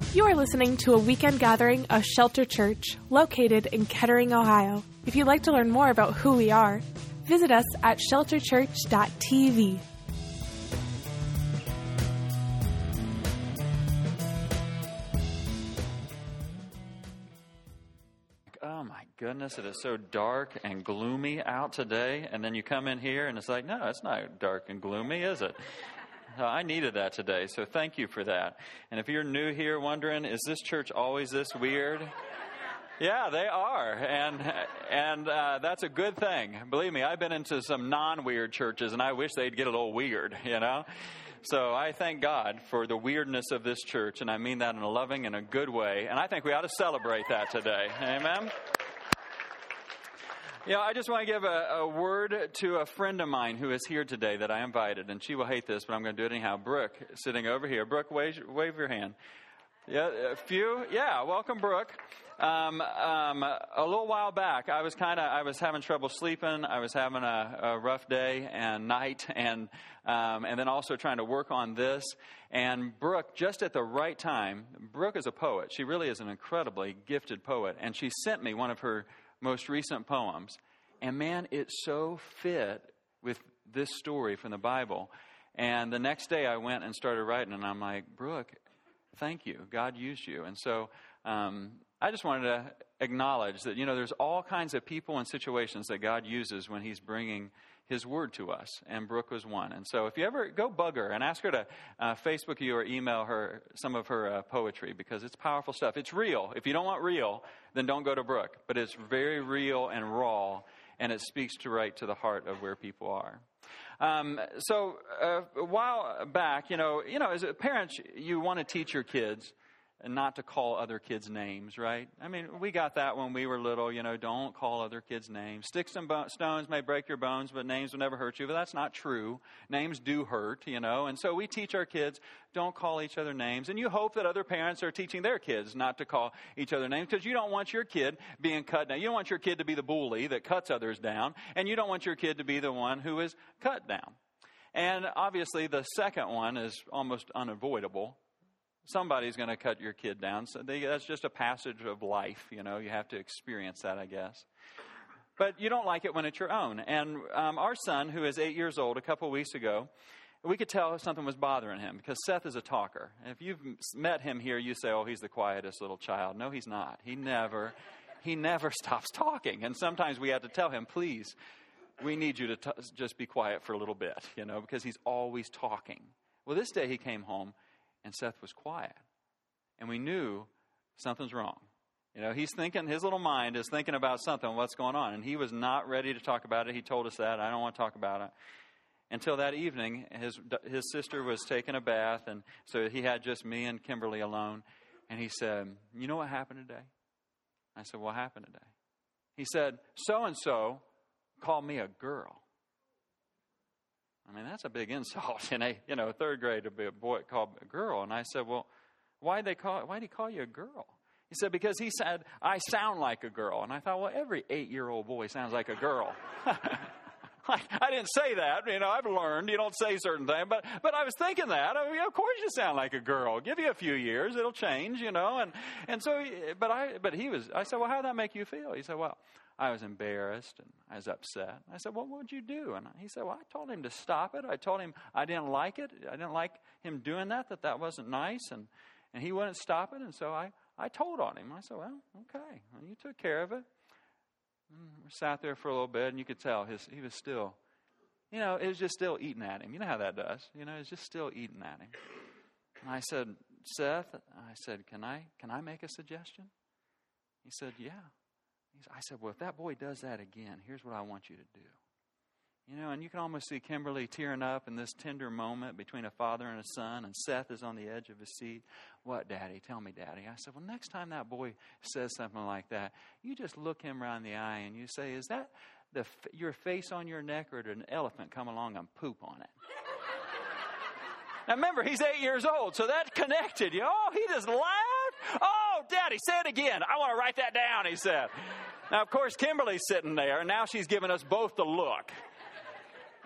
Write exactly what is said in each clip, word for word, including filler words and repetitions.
You are listening to a weekend gathering of Shelter Church, located in Kettering, Ohio. If you'd like to learn more about who we are, visit us at shelter church dot t v. Oh my goodness, it is so dark and gloomy out today, and then you come in here and it's like, no, it's not dark and gloomy, is it? I needed that today, so thank you for that. And if you're new here wondering, is this church always this weird? Yeah, they are, and and uh, that's a good thing. Believe me, I've been into some non-weird churches, and I wish they'd get a little weird, you know? So I thank God for the weirdness of this church, and I mean that in a loving and a good way, and I think we ought to celebrate that today. Amen? You know, I just want to give a, a word to a friend of mine who is here today that I invited, and she will hate this, but I'm going to do it anyhow. Brooke, sitting over here. Brooke, wave, wave your hand. Yeah, a few. Yeah, welcome, Brooke. Um, um, a little while back, I was kind of, I was having trouble sleeping. I was having a, a rough day and night, and um, and then also trying to work on this. And Brooke, just at the right time, Brooke is a poet. She really is an incredibly gifted poet, and she sent me one of her most recent poems, and man, it so fit with this story from the Bible. And the next day I went and started writing, and I'm like, Brooke, thank you. God used you. And so um, I just wanted to acknowledge that, you know, there's all kinds of people and situations that God uses when he's bringing his word to us, and Brooke was one. And so if you ever go bug her and ask her to uh, Facebook you or email her some of her uh, poetry, because it's powerful stuff. It's real. If you don't want real, then don't go to Brooke. But it's very real and raw, and it speaks to right to the heart of where people are. Um, so uh, a while back, you know, you know, as a parent, you want to teach your kids and not to call other kids names, right? I mean, we got that when we were little, you know, don't call other kids names. Sticks and bo- stones may break your bones, but names will never hurt you. But that's not true. Names do hurt, you know. And so we teach our kids, don't call each other names. And you hope that other parents are teaching their kids not to call each other names, because you don't want your kid being cut down. You don't want your kid to be the bully that cuts others down. And you don't want your kid to be the one who is cut down. And obviously the second one is almost unavoidable. Somebody's going to cut your kid down. So they, that's just a passage of life, you know. You have to experience that, I guess. But you don't like it when it's your own. And um, our son, who is eight years old, a couple of weeks ago, we could tell something was bothering him, because Seth is a talker. And if you've met him here, you say, oh, he's the quietest little child. No, he's not. He never, he never stops talking. And sometimes we have to tell him, please, we need you to t- just be quiet for a little bit, you know, because he's always talking. Well, this day he came home, and Seth was quiet. And we knew something's wrong. You know, he's thinking, his little mind is thinking about something, what's going on. And he was not ready to talk about it. He told us that. I don't want to talk about it. Until that evening, his his sister was taking a bath. And so he had just me and Kimberly alone. And he said, you know what happened today? I said, what happened today? He said, so-and-so called me a girl. I mean, that's a big insult in a, you know, third grade to be a boy called a girl. And I said, well, why'd they call, why'd he call you a girl? He said, because he said, I sound like a girl. And I thought, well, every eight-year-old boy sounds like a girl. I, I didn't say that. You know, I've learned you don't say certain things. But but I was thinking that. I mean, of course you sound like a girl. Give you a few years, it'll change, you know. And, and so, but I, but he was, I said, well, how'd that make you feel? He said, well, I was embarrassed and I was upset. I said, well, what would you do? And he said, well, I told him to stop it. I told him I didn't like it. I didn't like him doing that, that that wasn't nice. And, and he wouldn't stop it. And so I, I told on him. I said, well, okay. Well, you took care of it. And we sat there for a little bit, and you could tell his he was still, you know, it was just still eating at him. You know how that does. You know, it's just still eating at him. And I said, Seth, I said, can I can I make a suggestion? He said, yeah. I said, well, if that boy does that again, here's what I want you to do. You know, and you can almost see Kimberly tearing up in this tender moment between a father and a son, and Seth is on the edge of his seat. What, Daddy? Tell me, Daddy. I said, well, next time that boy says something like that, you just look him around the eye and you say, is that the your face on your neck, or did an elephant come along and poop on it? Now, remember, he's eight years old, so that connected. You know, oh, he just laughed. Oh, Daddy, say it again. I want to write that down, he said. Now, of course, Kimberly's sitting there, and now she's giving us both the look.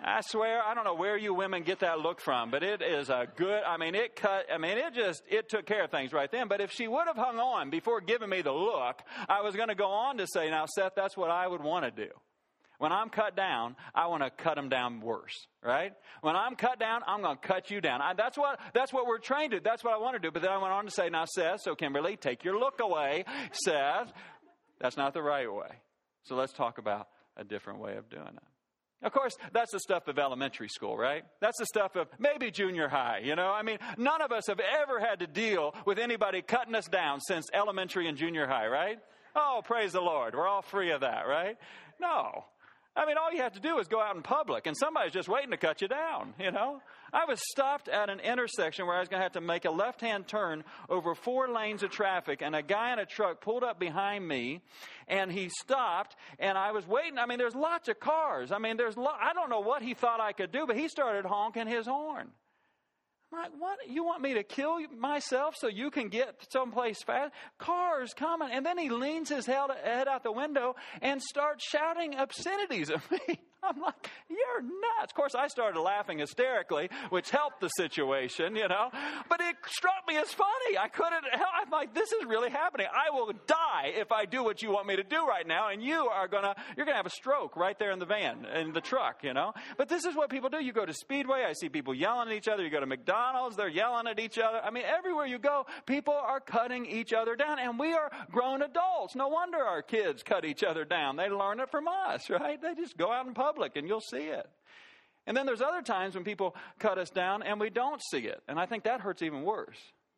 I swear, I don't know where you women get that look from, but it is a good, I mean, it cut, I mean, it just, it took care of things right then. But if she would have hung on before giving me the look, I was going to go on to say, now, Seth, that's what I would want to do. When I'm cut down, I want to cut them down worse, right? When I'm cut down, I'm going to cut you down. I, that's what that's what we're trained to. That's what I want to do. But then I went on to say, now, Seth, so Kimberly, take your look away. Seth, that's not the right way. So let's talk about a different way of doing it. Of course, that's the stuff of elementary school, right? That's the stuff of maybe junior high, you know? I mean, none of us have ever had to deal with anybody cutting us down since elementary and junior high, right? Oh, praise the Lord. We're all free of that, right? No. I mean, all you have to do is go out in public, and somebody's just waiting to cut you down, you know? I was stopped at an intersection where I was going to have to make a left-hand turn over four lanes of traffic, and a guy in a truck pulled up behind me, and he stopped, and I was waiting. I mean, there's lots of cars. I mean, there's lo- I don't know what he thought I could do, but he started honking his horn. I'm like, what? You want me to kill myself so you can get someplace fast? Cars coming. And then he leans his head out the window and starts shouting obscenities at me. I'm like, you're nuts. Of course, I started laughing hysterically, which helped the situation, you know. But it struck me as funny. I couldn't help. I'm like, this is really happening. I will die if I do what you want me to do right now. And you are going to, you're going to have a stroke right there in the van, in the truck, you know. But this is what people do. You go to Speedway. I see people yelling at each other. You go to McDonald's. They're yelling at each other. I mean, everywhere you go, people are cutting each other down. And we are grown adults. No wonder our kids cut each other down. They learn it from us, right? They just go out in public. And you'll see it. And then there's other times when people cut us down and we don't see it. And I think that hurts even worse.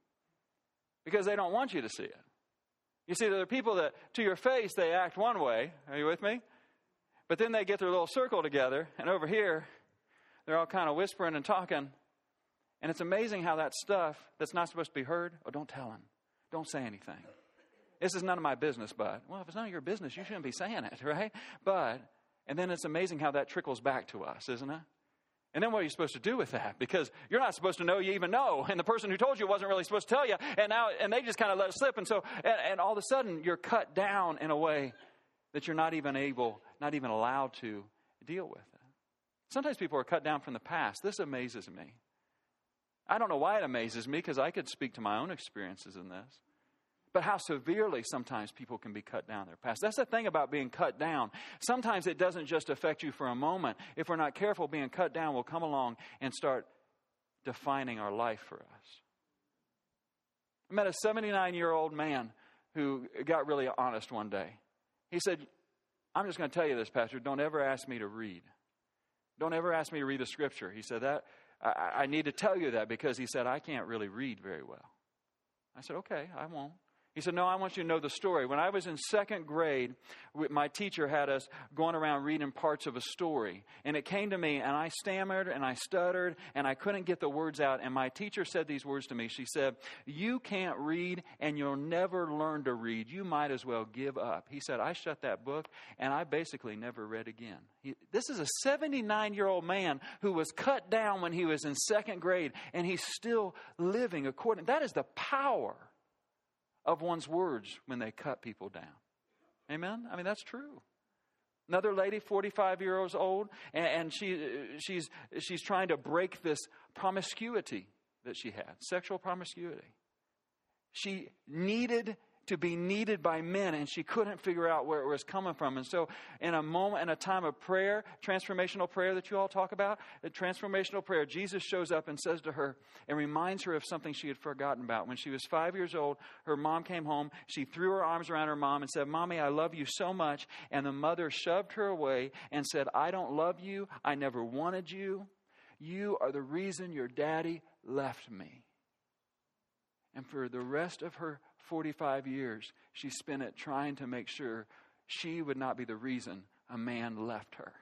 Because they don't want you to see it. You see, there are people that, to your face, they act one way. Are you with me? But then they get their little circle together. And over here, they're all kind of whispering and talking. And it's amazing how that stuff that's not supposed to be heard, oh, don't tell him. Don't say anything. This is none of my business, bud. Well, if it's none of your business, you shouldn't be saying it, right? But... And then it's amazing how that trickles back to us, isn't it? And then what are you supposed to do with that? Because you're not supposed to know you even know. And the person who told you wasn't really supposed to tell you. And now, and they just kind of let it slip. And so, and, and all of a sudden, you're cut down in a way that you're not even able, not even allowed to deal with it. Sometimes people are cut down from the past. This amazes me. I don't know why it amazes me, because I could speak to my own experiences in this. But how severely sometimes people can be cut down in their past. That's the thing about being cut down. Sometimes it doesn't just affect you for a moment. If we're not careful, being cut down will come along and start defining our life for us. I met a seventy-nine-year-old man who got really honest one day. He said, I'm just going to tell you this, Pastor. Don't ever ask me to read. Don't ever ask me to read the scripture. He said, that I, I need to tell you that because he said, I can't really read very well. I said, okay, I won't. He said, no, I want you to know the story. When I was in second grade, my teacher had us going around reading parts of a story. And it came to me, and I stammered, and I stuttered, and I couldn't get the words out. And my teacher said these words to me. She said, you can't read, and you'll never learn to read. You might as well give up. He said, I shut that book, and I basically never read again. He, this is a seventy-nine-year-old man who was cut down when he was in second grade, and he's still living according. That is the power of one's words when they cut people down. Amen? I mean, that's true. Another lady, forty-five years old, and, and she she's she's trying to break this promiscuity that she had, sexual promiscuity. She needed to be needed by men, and she couldn't figure out where it was coming from. And so in a moment, in a time of prayer, transformational prayer that you all talk about, the transformational prayer, Jesus shows up and says to her and reminds her of something she had forgotten about. When she was five years old, her mom came home. She threw her arms around her mom and said, Mommy, I love you so much. And the mother shoved her away and said, I don't love you. I never wanted you. You are the reason your daddy left me. And for the rest of her forty-five years, she spent it trying to make sure she would not be the reason a man left her.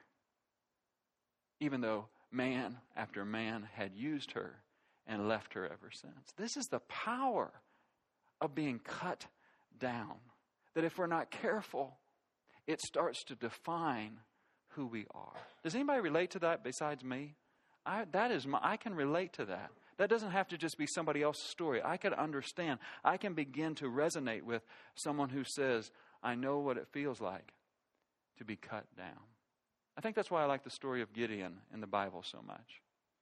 Even though man after man had used her and left her ever since. This is the power of being cut down. That if we're not careful, it starts to define who we are. Does anybody relate to that besides me? I, that is my, I can relate to that. That doesn't have to just be somebody else's story. I can understand. I can begin to resonate with someone who says, I know what it feels like to be cut down. I think that's why I like the story of Gideon in the Bible so much.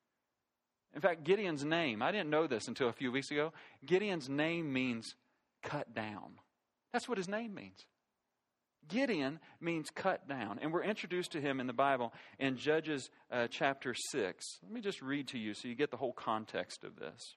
In fact, Gideon's name, I didn't know this until a few weeks ago. Gideon's name means cut down. That's what his name means. Gideon means cut down. And we're introduced to him in the Bible in Judges uh, chapter six. Let me just read to you so you get the whole context of this.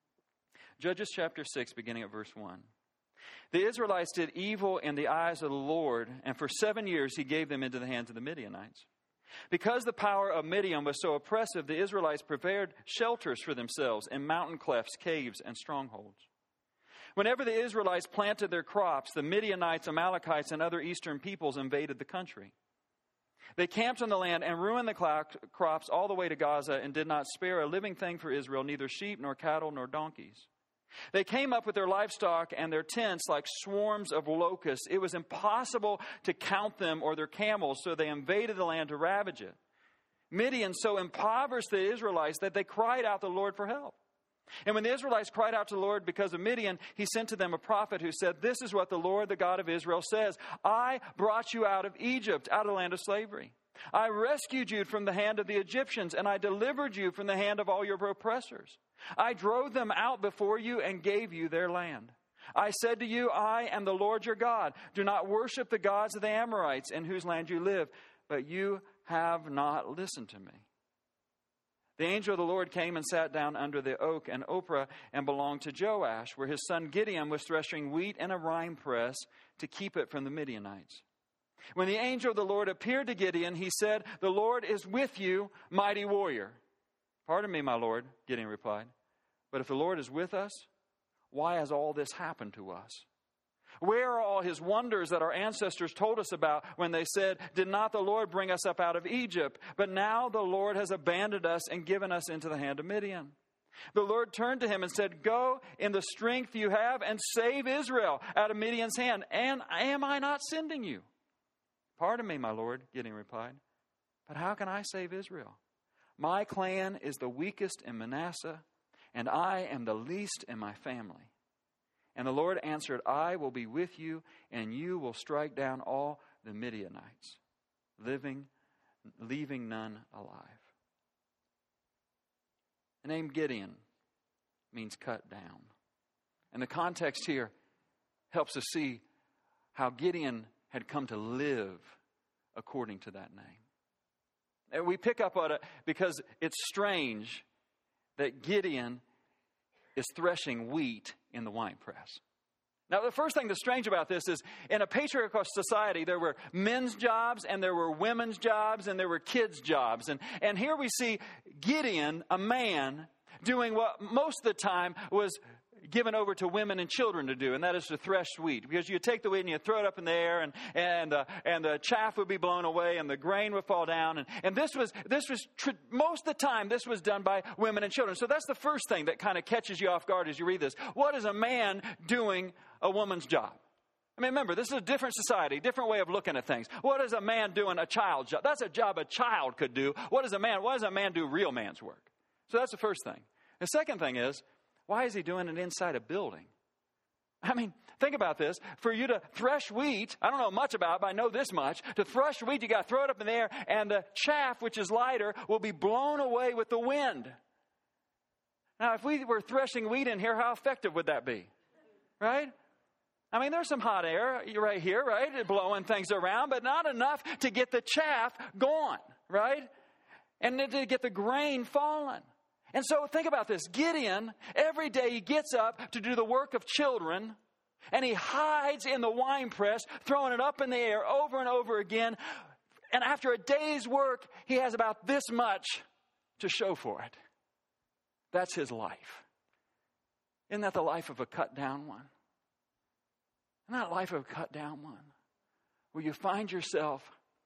Judges chapter six, beginning at verse one. The Israelites did evil in the eyes of the Lord, and for seven years he gave them into the hands of the Midianites. Because the power of Midian was so oppressive, the Israelites prepared shelters for themselves in mountain clefts, caves, and strongholds. Whenever the Israelites planted their crops, the Midianites, Amalekites, and other eastern peoples invaded the country. They camped on the land and ruined the crops all the way to Gaza and did not spare a living thing for Israel, neither sheep nor cattle nor donkeys. They came up with their livestock and their tents like swarms of locusts. It was impossible to count them or their camels, so they invaded the land to ravage it. Midian so impoverished the Israelites that they cried out to the Lord for help. And when the Israelites cried out to the Lord because of Midian, he sent to them a prophet who said, "This is what the Lord, the God of Israel, says. I brought you out of Egypt, out of the land of slavery. I rescued you from the hand of the Egyptians, and I delivered you from the hand of all your oppressors. I drove them out before you and gave you their land. I said to you, I am the Lord your God. Do not worship the gods of the Amorites in whose land you live. But you have not listened to me." The angel of the Lord came and sat down under the oak in Ophrah and belonged to Joash, where his son Gideon was threshing wheat in a wine press to keep it from the Midianites. When the angel of the Lord appeared to Gideon, he said, "The Lord is with you, mighty warrior." "Pardon me, my Lord," Gideon replied, "but if the Lord is with us, why has all this happened to us? Where are all his wonders that our ancestors told us about when they said, 'Did not the Lord bring us up out of Egypt?' But now the Lord has abandoned us and given us into the hand of Midian." The Lord turned to him and said, "Go in the strength you have and save Israel out of Midian's hand. And am I not sending you?" "Pardon me, my Lord," Gideon replied, "but how can I save Israel? My clan is the weakest in Manasseh, and I am the least in my family." And the Lord answered, "I will be with you, and you will strike down all the Midianites, living, leaving none alive." The name Gideon means cut down. And the context here helps us see how Gideon had come to live according to that name. And we pick up on it because it's strange that Gideon is threshing wheat in the winepress. Now, the first thing that's strange about this is in a patriarchal society, there were men's jobs and there were women's jobs and there were kids' jobs. And, and here we see Gideon, a man, doing what most of the time was given over to women and children to do, and that is to thresh wheat. Because you take the wheat and you throw it up in the air, and and uh, and the chaff would be blown away, and the grain would fall down. And, and this was this was tr- most of the time this was done by women and children. So that's the first thing that kind of catches you off guard as you read this. What is a man doing a woman's job? I mean, remember, this is a different society, different way of looking at things. What is a man doing a child's job? That's a job a child could do. What is a man? What does a man do real man's work? So that's the first thing. The second thing is, why is he doing it inside a building? I mean, think about this. For you to thresh wheat, I don't know much about it, but I know this much. To thresh wheat, you got to throw it up in the air, and the chaff, which is lighter, will be blown away with the wind. Now, if we were threshing wheat in here, how effective would that be? Right? I mean, there's some hot air right here, right? Blowing things around, but not enough to get the chaff gone, right? And to get the grain falling. And so think about this. Gideon, every day he gets up to do the work of children, and he hides in the wine press, throwing it up in the air over and over again. And after a day's work, he has about this much to show for it. That's his life. Isn't that the life of a cut down one? Isn't that the life of a cut down one? Where you find yourself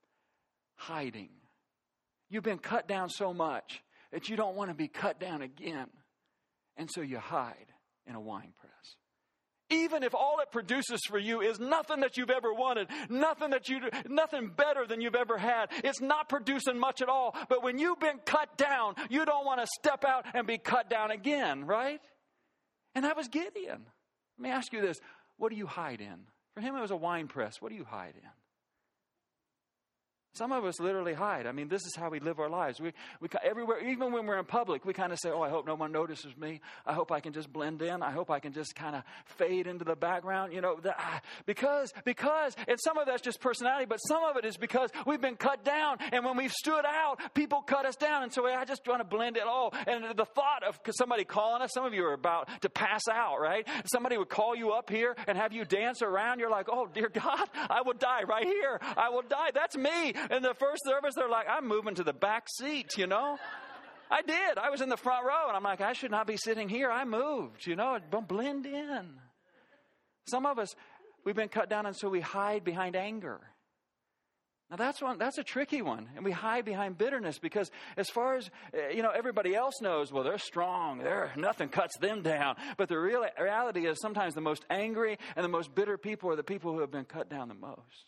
hiding. You've been cut down so much that you don't want to be cut down again. And so you hide in a wine press. Even if all it produces for you is nothing that you've ever wanted, nothing that you, nothing better than you've ever had, it's not producing much at all. But when you've been cut down, you don't want to step out and be cut down again, right? And that was Gideon. Let me ask you this. What do you hide in? For him, it was a wine press. What do you hide in? Some of us literally hide. I mean, this is how we live our lives. We, we everywhere, even when we're in public, we kind of say, oh, I hope no one notices me. I hope I can just blend in. I hope I can just kind of fade into the background, you know, the, because, because, and some of that's just personality, but some of it is because we've been cut down. And when we've stood out, people cut us down. And so I just want to blend it all. And the thought of somebody calling us, some of you are about to pass out, right? Somebody would call you up here and have you dance around. You're like, oh, dear God, I will die right here. I will die. That's me. In the first service, they're like, I'm moving to the back seat, you know. I did. I was in the front row, and I'm like, I should not be sitting here. I moved, you know. Don't blend in. Some of us, we've been cut down, and so we hide behind anger. Now, that's one. That's a tricky one. And we hide behind bitterness because as far as, you know, everybody else knows, well, they're strong. They're, nothing cuts them down. But the real reality is sometimes the most angry and the most bitter people are the people who have been cut down the most.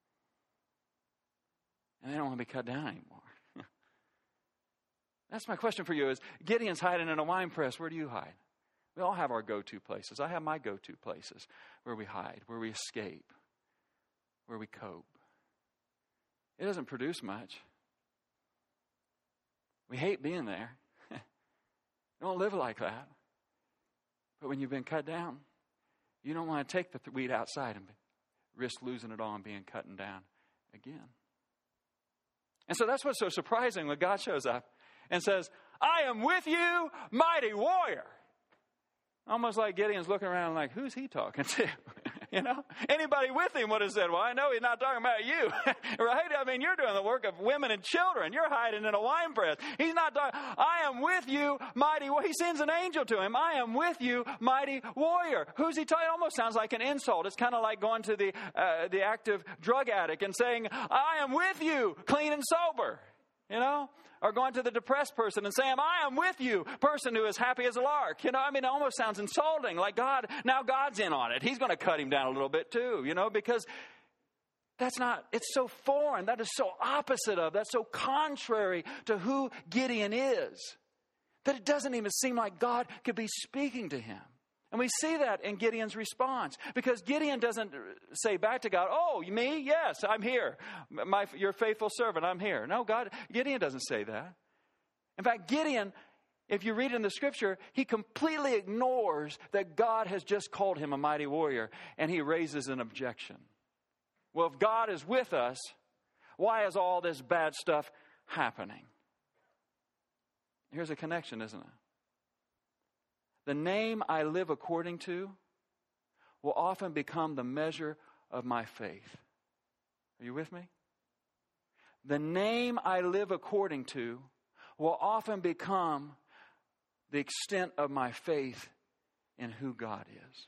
And they don't want to be cut down anymore. That's my question for you is, Gideon's hiding in a wine press. Where do you hide? We all have our go-to places. I have my go-to places where we hide, where we escape, where we cope. It doesn't produce much. We hate being there. Don't live like that. But when you've been cut down, you don't want to take the weed outside and risk losing it all and being cut down again. And so that's what's so surprising when God shows up and says, I am with you, mighty warrior. Almost like Gideon's looking around like, who's he talking to? You know, anybody with him would have said, well, I know he's not talking about you, right? I mean, you're doing the work of women and children. You're hiding in a wine press. He's not talking, I am with you, mighty warrior. He sends an angel to him. I am with you, mighty warrior. Who's he talking? It almost sounds like an insult. It's kind of like going to the, uh, the active drug addict and saying, I am with you, clean and sober, you know? Or going to the depressed person and saying, I am with you, person who is happy as a lark. You know, I mean, it almost sounds insulting. Like God, now God's in on it. He's going to cut him down a little bit too, you know, because that's not, it's so foreign. That is so opposite of, that's so contrary to who Gideon is, that it doesn't even seem like God could be speaking to him. And we see that in Gideon's response, because Gideon doesn't say back to God, oh, me? Yes, I'm here. My, your faithful servant, I'm here. No, God, Gideon doesn't say that. In fact, Gideon, if you read in the scripture, he completely ignores that God has just called him a mighty warrior, and he raises an objection. Well, if God is with us, why is all this bad stuff happening? Here's a connection, isn't it? The name I live according to will often become the measure of my faith. Are you with me? The name I live according to will often become the extent of my faith in who God is.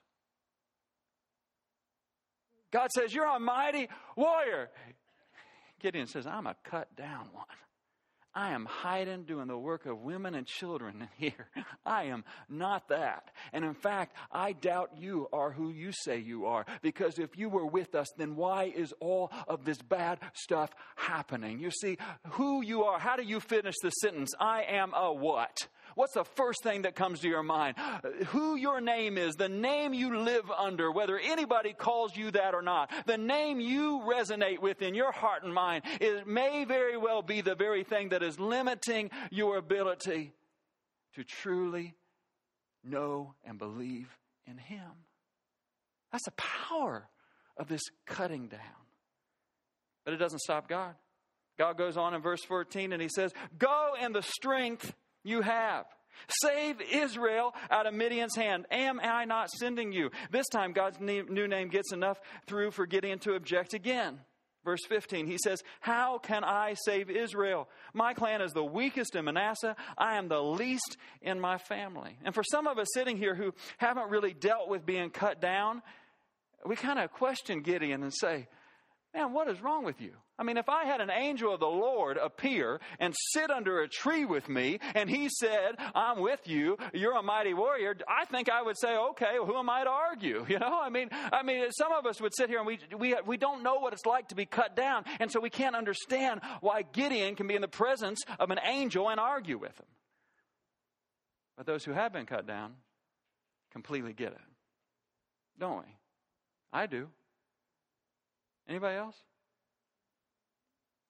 God says, you're a mighty warrior. Gideon says, I'm a cut down one. I am hiding, doing the work of women and children in here. I am not that. And in fact, I doubt you are who you say you are. Because if you were with us, then why is all of this bad stuff happening? You see, who you are, how do you finish the sentence? I am a what? What's the first thing that comes to your mind? Who your name is, the name you live under, whether anybody calls you that or not, the name you resonate with in your heart and mind, it may very well be the very thing that is limiting your ability to truly know and believe in Him. That's the power of this cutting down. But it doesn't stop God. God goes on in verse fourteen and He says, go in the strength you have. Save Israel out of Midian's hand. Am I not sending you? This time God's new name gets enough through for Gideon to object again. Verse fifteen, he says, how can I save Israel? My clan is the weakest in Manasseh. I am the least in my family. And for some of us sitting here who haven't really dealt with being cut down, we kind of question Gideon and say, man, what is wrong with you? I mean, if I had an angel of the Lord appear and sit under a tree with me, and he said, I'm with you, you're a mighty warrior, I think I would say, okay, well, who am I to argue? You know, I mean, I mean, some of us would sit here and we, we, we don't know what it's like to be cut down. And so we can't understand why Gideon can be in the presence of an angel and argue with him. But those who have been cut down completely get it. Don't we? I do. Anybody else?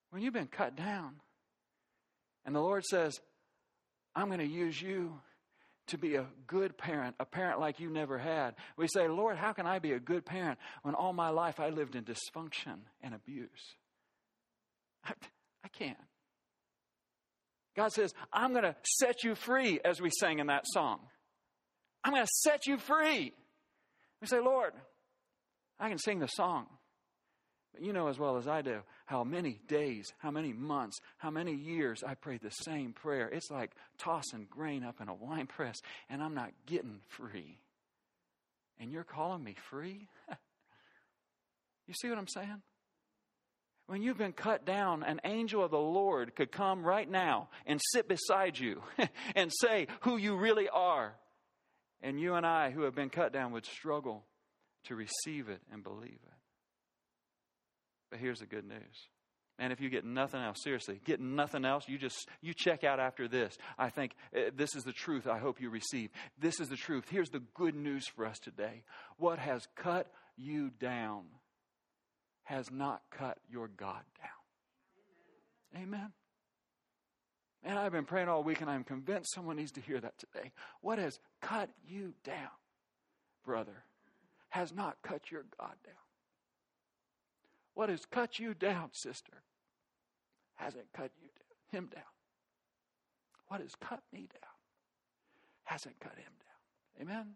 when you've been cut down and the Lord says, I'm going to use you to be a good parent, a parent like you never had. We say, Lord, how can I be a good parent when all my life I lived in dysfunction and abuse? I, I can't. God says, I'm going to set you free, as we sang in that song. I'm going to set you free. We say, Lord, I can sing the song. But you know as well as I do how many days, how many months, how many years I prayed the same prayer. It's like tossing grain up in a wine press, and I'm not getting free. And you're calling me free? You see what I'm saying? When you've been cut down, an angel of the Lord could come right now and sit beside you and say who you really are. And you and I, who have been cut down, would struggle to receive it and believe it. But here's the good news. And if you get nothing else, seriously, get nothing else, you just, you check out after this. I think uh, this is the truth I hope you receive. This is the truth. Here's the good news for us today. What has cut you down has not cut your God down. Amen. And I've been praying all week, and I'm convinced someone needs to hear that today. What has cut you down, brother, has not cut your God down. What has cut you down, sister, hasn't cut you down, him down. What has cut me down hasn't cut him down. Amen?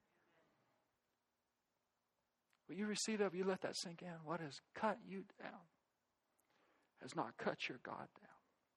Will you receive that? Will you let that sink in? What has cut you down has not cut your God down.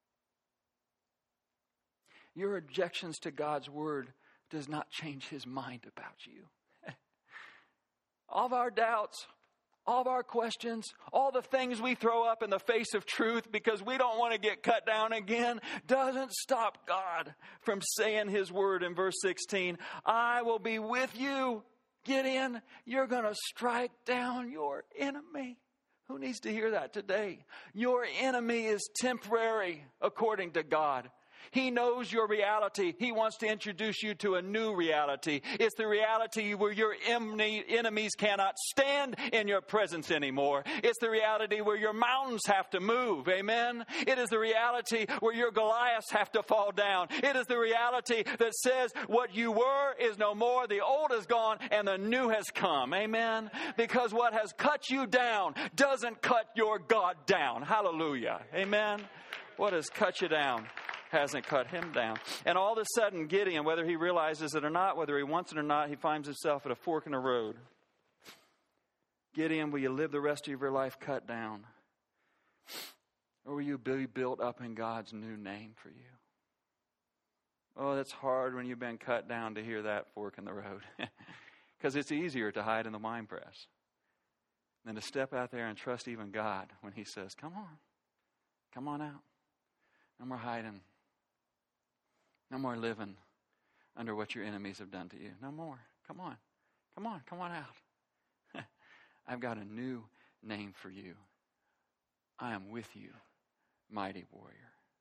Your objections to God's word does not change his mind about you. All of our doubts, all of our questions, all the things we throw up in the face of truth because we don't want to get cut down again, doesn't stop God from saying his word in verse sixteen. I will be with you. Gideon, you're going to strike down your enemy. Who needs to hear that today? Your enemy is temporary, according to God. He knows your reality. He wants to introduce you to a new reality. It's the reality where your enemies cannot stand in your presence anymore. It's the reality where your mountains have to move. Amen? It is the reality where your Goliaths have to fall down. It is the reality that says what you were is no more. The old is gone and the new has come. Amen? Because what has cut you down doesn't cut your God down. Hallelujah. Amen? What has cut you down hasn't cut him down. And all of a sudden, Gideon, whether he realizes it or not, whether he wants it or not, he finds himself at a fork in the road. Gideon, will you live the rest of your life cut down? Or will you be built up in God's new name for you? Oh, that's hard when you've been cut down to hear that fork in the road. Because it's easier to hide in the wine press than to step out there and trust even God when he says, come on, come on out. No more hiding. No more living under what your enemies have done to you. No more. Come on. Come on. Come on out. I've got a new name for you. I am with you, mighty warrior.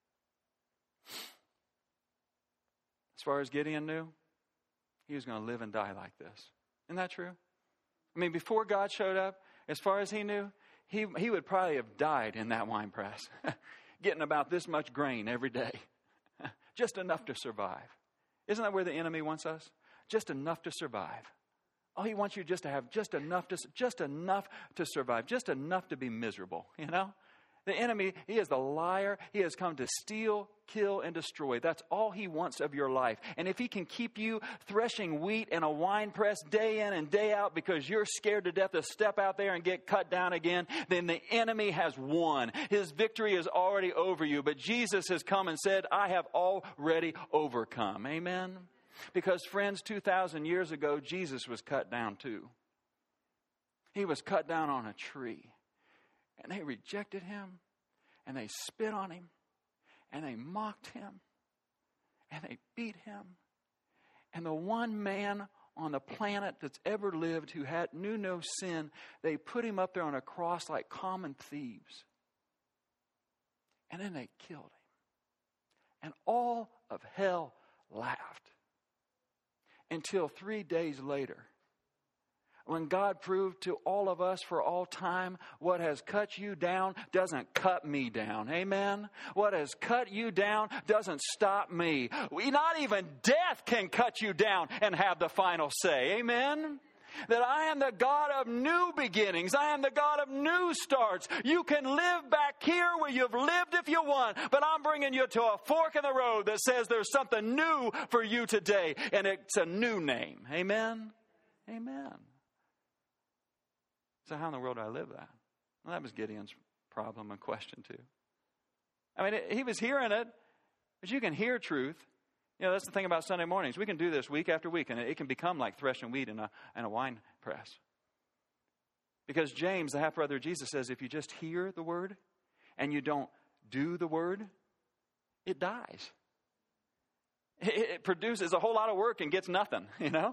As far as Gideon knew, he was going to live and die like this. Isn't that true? I mean, before God showed up, as far as he knew, he, he would probably have died in that wine press, getting about this much grain every day. Just enough to survive. Isn't that where the enemy wants us? Just enough to survive. Oh, he wants you just to have just enough to just enough to survive, just enough to be miserable, you know? The enemy, he is the liar. He has come to steal, kill, and destroy. That's all he wants of your life. And if he can keep you threshing wheat in a wine press day in and day out because you're scared to death to step out there and get cut down again, then the enemy has won. His victory is already over you. But Jesus has come and said, I have already overcome. Amen? Because, friends, two thousand years ago, Jesus was cut down too. He was cut down on a tree. And they rejected him, and they spit on him, and they mocked him, and they beat him. And the one man on the planet that's ever lived who had knew no sin, they put him up there on a cross like common thieves. And then they killed him. And all of hell laughed. Until three days later, when God proved to all of us for all time, what has cut you down doesn't cut me down. Amen? What has cut you down doesn't stop me. We, not even death can cut you down and have the final say. Amen? That I am the God of new beginnings. I am the God of new starts. You can live back here where you've lived if you want, but I'm bringing you to a fork in the road that says there's something new for you today, and it's a new name. Amen? Amen. So how in the world do I live that? Well, that was Gideon's problem and question too. I mean, it, he was hearing it, but you can hear truth. You know, that's the thing about Sunday mornings. We can do this week after week, and it can become like threshing wheat in a, in a wine press. Because James, the half-brother of Jesus, says if you just hear the word and you don't do the word, it dies. It, it produces a whole lot of work and gets nothing, you know?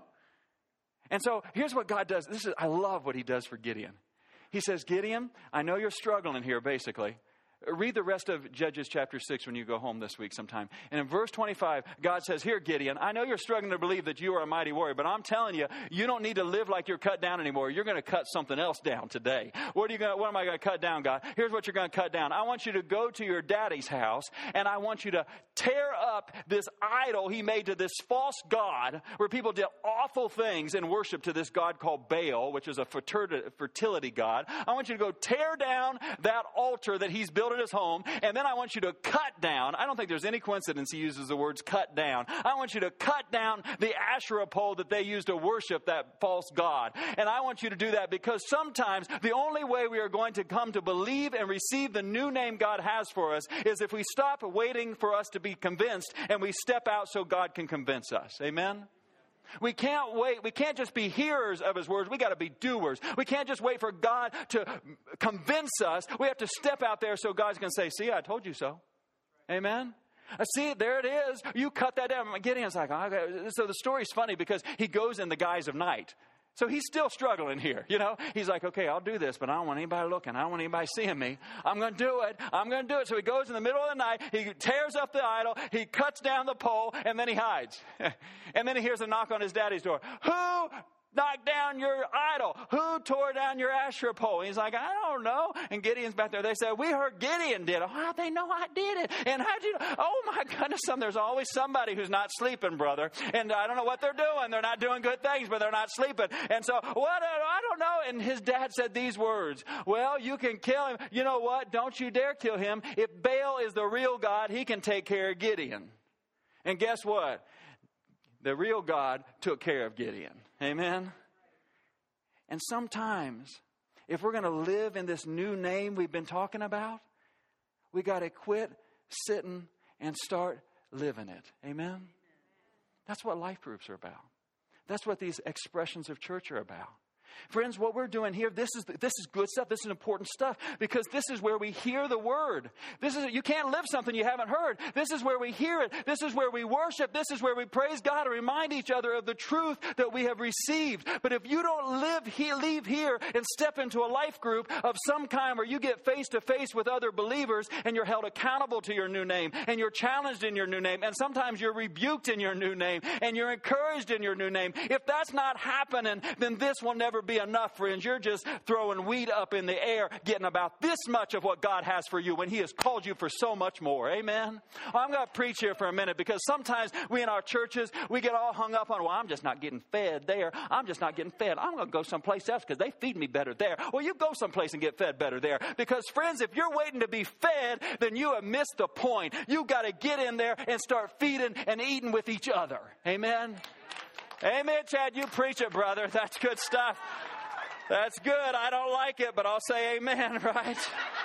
And so here's what God does. This is I love what he does for Gideon. He says, Gideon, I know you're struggling here, basically. Read the rest of Judges chapter six when you go home this week sometime. And in verse twenty-five, God says, here, Gideon, I know you're struggling to believe that you are a mighty warrior, but I'm telling you, you don't need to live like you're cut down anymore. You're going to cut something else down today. What are you going to, what am I going to cut down, God? Here's what you're going to cut down. I want you to go to your daddy's house, and I want you to tear up this idol he made to this false god where people did awful things in worship to this god called Baal, which is a fertility god. I want you to go tear down that altar that he's built in his home, and then I want you to cut down. I don't think there's any coincidence he uses the words cut down. I want you to cut down the Asherah pole that they use to worship that false god. And I want you to do that because sometimes the only way we are going to come to believe and receive the new name God has for us is if we stop waiting for us to be convinced and we step out so God can convince us. Amen? We can't wait. We can't just be hearers of his words. We got to be doers. We can't just wait for God to convince us. We have to step out there so God's going to say, see, I told you so. Amen. I see it. There it is. You cut that down. Gideon's like, oh, so the story's funny because he goes in the guise of night. So he's still struggling here, you know. He's like, okay, I'll do this, but I don't want anybody looking. I don't want anybody seeing me. I'm going to do it. I'm going to do it. So he goes in the middle of the night. He tears up the idol. He cuts down the pole, and then he hides. And then he hears a knock on his daddy's door. Who knocked down your idol? Who tore down your Asherah pole? And he's like, I don't know. And Gideon's back there. They said, we heard Gideon did it. How they know I did it? And how'd you know? Oh my goodness, some, there's always somebody who's not sleeping, brother. And I don't know what they're doing. They're not doing good things, but they're not sleeping. And so, what? I don't know. And his dad said these words. Well, you can kill him. You know what? Don't you dare kill him. If Baal is the real God, he can take care of Gideon. And guess what? The real God took care of Gideon. Amen? And sometimes, if we're going to live in this new name we've been talking about, we got to quit sitting and start living it. Amen? That's what life groups are about. That's what these expressions of church are about. Friends, what we're doing here, this is this is good stuff. This is important stuff because this is where we hear the word. This is you can't live something you haven't heard. This is where we hear it. This is where we worship. This is where we praise God and remind each other of the truth that we have received. But if you don't live here, leave here and step into a life group of some kind where you get face to face with other believers and you're held accountable to your new name and you're challenged in your new name and sometimes you're rebuked in your new name and you're encouraged in your new name. If that's not happening, then this will never be enough, friends. You're just throwing weed up in the air, getting about this much of what God has for you when he has called you for so much more. Amen? Well, I'm going to preach here for a minute because sometimes we in our churches, we get all hung up on, well, I'm just not getting fed there. I'm just not getting fed. I'm going to go someplace else because they feed me better there. Well, you go someplace and get fed better there because, friends, if you're waiting to be fed, then you have missed the point. You've got to get in there and start feeding and eating with each other. Amen? Amen, Chad. You preach it, brother. That's good stuff. That's good. I don't like it, but I'll say amen, right?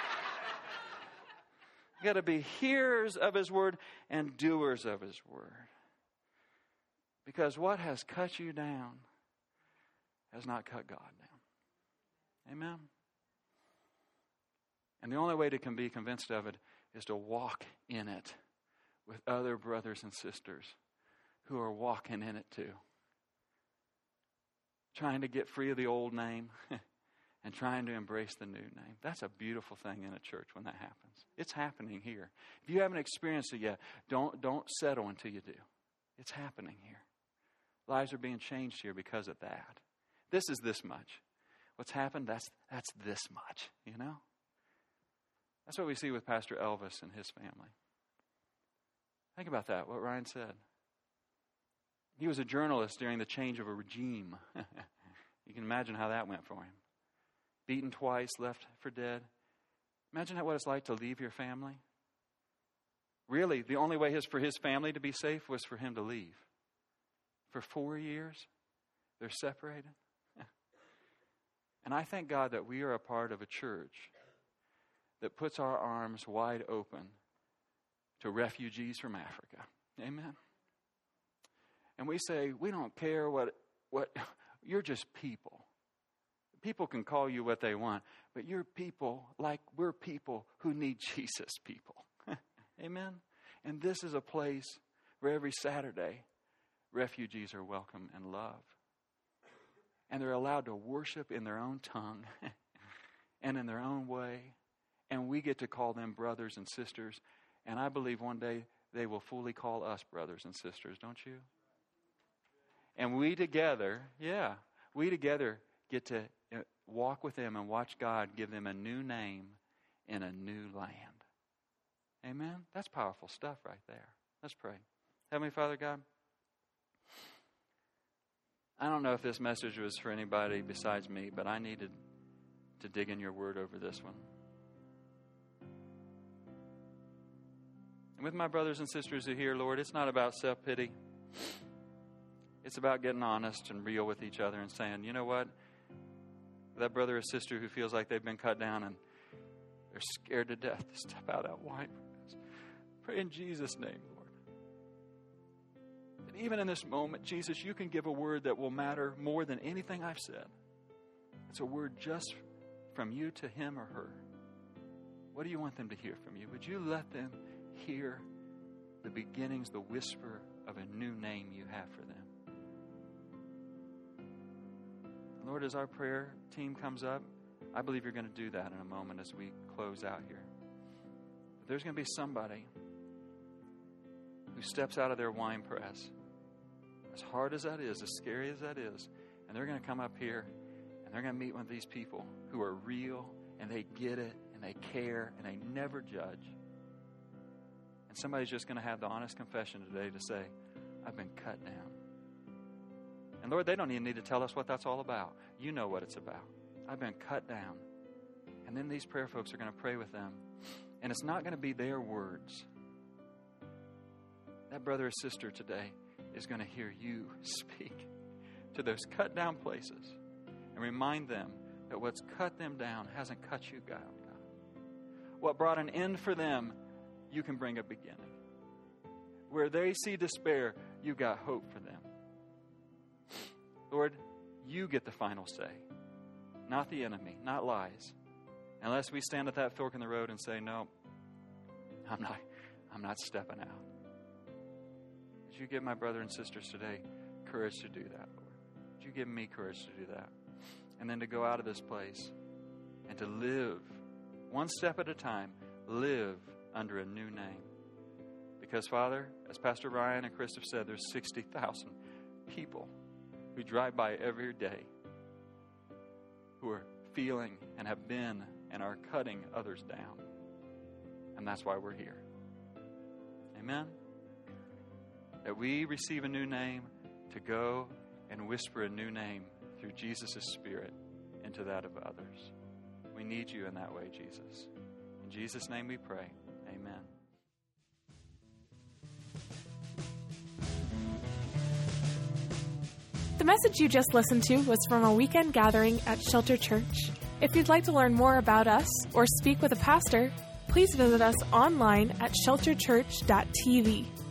You got to be hearers of his word and doers of his word. Because what has cut you down has not cut God down. Amen? And the only way to can be convinced of it is to walk in it with other brothers and sisters who are walking in it too. Trying to get free of the old name and trying to embrace the new name. That's a beautiful thing in a church when that happens. It's happening here. If you haven't experienced it yet, don't, don't settle until you do. It's happening here. Lives are being changed here because of that. This is this much. What's happened, that's that's this much, you know? That's what we see with Pastor Elvis and his family. Think about that, what Ryan said. He was a journalist during the change of a regime. You can imagine how that went for him. Beaten twice, left for dead. Imagine what it's like to leave your family. Really, the only way his, for his family to be safe was for him to leave. For four years, they're separated. And I thank God that we are a part of a church that puts our arms wide open to refugees from Africa. Amen. And we say, we don't care what, what, you're just people. People can call you what they want, but you're people like we're people who need Jesus people. Amen? And this is a place where every Saturday, refugees are welcome and loved. And they're allowed to worship in their own tongue and in their own way. And we get to call them brothers and sisters. And I believe one day they will fully call us brothers and sisters, don't you? And we together, yeah, we together get to walk with them and watch God give them a new name in a new land. Amen? That's powerful stuff right there. Let's pray. Heavenly Father God, I don't know if this message was for anybody besides me, but I needed to dig in your word over this one. And with my brothers and sisters who are here, Lord, it's not about self-pity. It's about getting honest and real with each other and saying, you know what? That brother or sister who feels like they've been cut down and they're scared to death to step out of that wine. Pray in Jesus' name, Lord. And even in this moment, Jesus, you can give a word that will matter more than anything I've said. It's a word just from you to him or her. What do you want them to hear from you? Would you let them hear the beginnings, the whisper of a new name you have for them? Lord, as our prayer team comes up, I believe you're going to do that in a moment as we close out here. But there's going to be somebody who steps out of their wine press, as hard as that is, as scary as that is, and they're going to come up here and they're going to meet one of these people who are real and they get it and they care and they never judge. And somebody's just going to have the honest confession today to say, I've been cut down. And Lord, they don't even need to tell us what that's all about. You know what it's about. I've been cut down. And then these prayer folks are going to pray with them. And it's not going to be their words. That brother or sister today is going to hear you speak to those cut down places and remind them that what's cut them down hasn't cut you down. What brought an end for them, you can bring a beginning. Where they see despair, you got hope for them. Lord, you get the final say, not the enemy, not lies. Unless we stand at that fork in the road and say, no, I'm not, I'm not stepping out. Would you give my brother and sisters today courage to do that, Lord? Would you give me courage to do that? And then to go out of this place and to live, one step at a time, live under a new name. Because, Father, as Pastor Ryan and Chris have said, there's sixty thousand people who drive by every day who are feeling and have been and are cutting others down. And that's why we're here. Amen? That we receive a new name to go and whisper a new name through Jesus' Spirit into that of others. We need you in that way, Jesus. In Jesus' name we pray. Amen. The message you just listened to was from a weekend gathering at Shelter Church. If you'd like to learn more about us or speak with a pastor, please visit us online at shelter church dot t v.